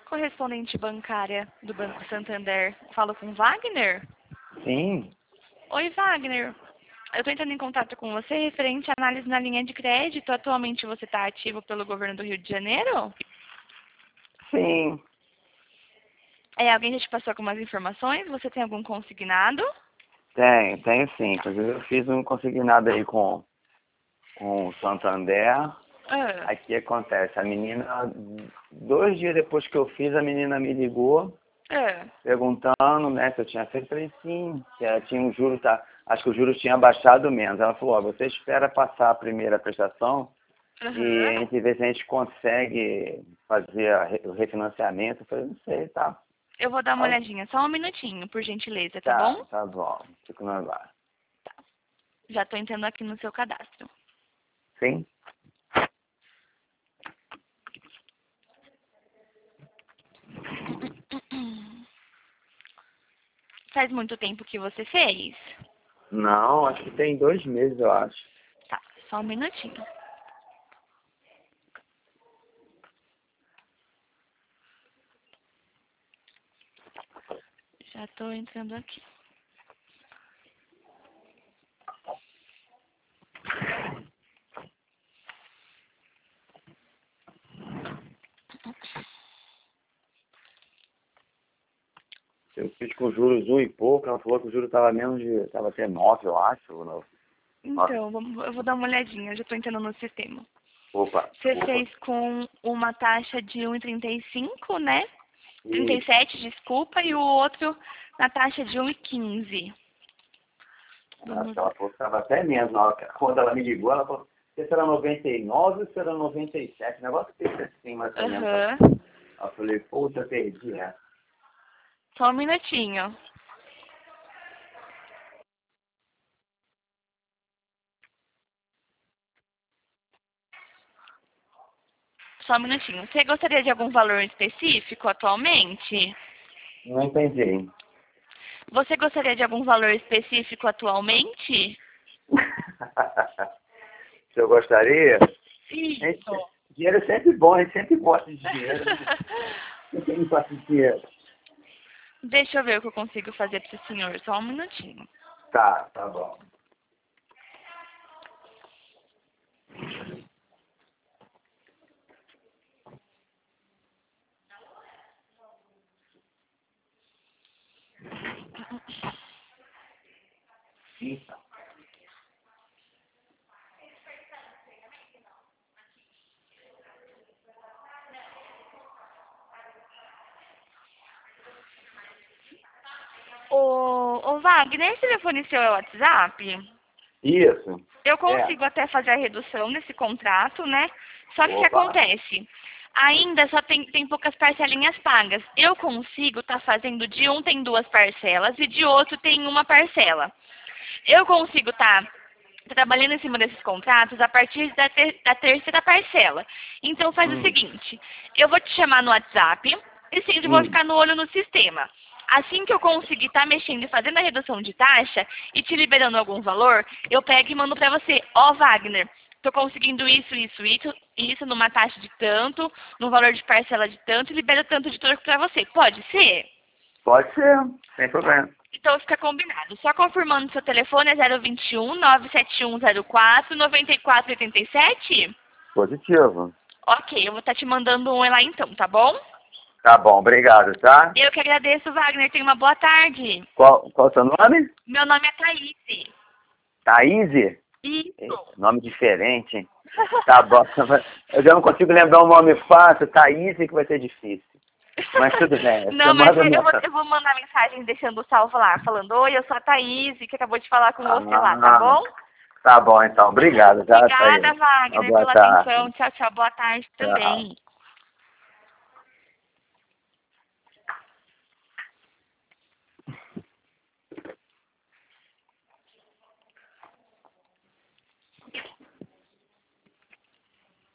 correspondente bancária do Banco Santander. Falo com Wagner? Sim, Oi, Wagner. Eu estou entrando em contato com você referente à análise na linha de crédito. Atualmente você está ativo pelo governo do Rio de Janeiro? sim. Alguém já te passou algumas informações? Você tem algum consignado? Tenho sim. Inclusive eu fiz um consignado aí com o Santander. Ah, Aqui acontece, a menina, 2 dias depois que eu fiz, a menina me ligou, ah, perguntando, né, se eu tinha feito. Falei sim, que tinha um juro, acho que o juros tinha baixado menos. Ela falou, ó, você espera passar a primeira prestação e a aham. gente vê se a gente consegue fazer o refinanciamento. Eu falei, não sei, tá. Eu vou dar uma Ela, olhadinha. Só um minutinho, por gentileza, tá tá, bom? tá bom, fico no aguardo. Já estou entrando aqui no seu cadastro. Sim? Faz muito tempo que você fez? Não, acho que tem 2 meses, eu acho. Tá, só um minutinho. Já estou entrando aqui. Eu fiz com juros 1 e pouco, ela falou que o juro estava menos de, estava até 9, eu acho. Ou não. Nossa, Então, eu vou dar uma olhadinha. Já estou entrando no sistema. opa, Você opa. fez com uma taxa de 1,35, né? Isso. 37, desculpa, e o outro na taxa de 1,15. Acho Vamos que ela ver. falou que estava até menos. Na hora quando ela me ligou, ela falou, se será 99 ou será 97? O negócio desse assim, mais ou menos. Aham. Eu falei, puta, perdi, né? Só um minutinho. Só um minutinho. Você gostaria de algum valor específico atualmente? Não entendi. Você gostaria de algum valor específico atualmente? Se eu gostaria, Isso. dinheiro é sempre bom, a gente sempre gosta de dinheiro. Quem não gosta de dinheiro? Deixa eu ver o que eu consigo fazer para o senhor. Só um minutinho. Tá bom. Então. Ô Wagner, esse telefone seu é o WhatsApp? Isso. Eu É. consigo até fazer a redução nesse contrato, né? Só que o que Opa. acontece? Ainda só tem poucas parcelinhas pagas. Eu consigo estar fazendo de um tem 2 parcelas e de outro tem uma parcela. Eu consigo estar trabalhando em cima desses contratos a partir da terceira parcela. Então faz o Hum. seguinte, eu vou te chamar no WhatsApp e sim, eu vou Hum. ficar no olho no sistema. Assim que eu conseguir estar mexendo e fazendo a redução de taxa e te liberando algum valor, eu pego e mando para você, ó Wagner, estou conseguindo isso numa taxa de tanto, num valor de parcela de tanto e libero tanto de troco para você. Pode ser? Pode ser, sem Tá. problema. Então fica combinado. Só confirmando, seu telefone é 021 97104 9487? Positivo. Ok, eu vou estar te mandando um lá então, tá bom? Tá bom, obrigado, tá? Eu que agradeço, Wagner. Tenha uma boa tarde. Qual o seu nome? Meu nome é Thaís. Thaís? Isso. Nome diferente, hein? Tá bom. Eu já não consigo lembrar um nome fácil, Thaís, que vai ser difícil. Mas tudo bem, você Não, mas manda minha... eu vou mandar mensagem deixando o salvo lá, falando, oi, eu sou a Thaís, que acabou de falar com você lá, tá Ah, bom? tá bom então, obrigado, tá, Obrigada, Thaís? Uma Wagner, boa pela tarde. atenção. Tchau, tchau. Boa tarde Tchau. também.